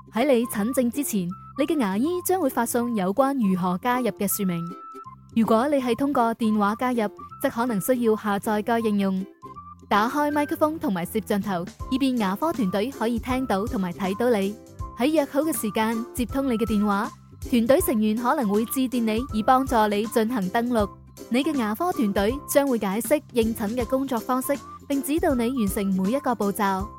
喺你診症之前，你嘅牙醫將會發送有關如何加入嘅說明。如果你係通過電話加入，則可能需要下載該應用。打開麥克風同埋攝像頭，以便牙科團隊可以聽到同埋睇到你。喺約好嘅時間接通你嘅電話，團隊成員可能會致電你，以幫助你進行登錄。你嘅牙科團隊將會解釋應診嘅工作方式，並指導你完成每一個步驟。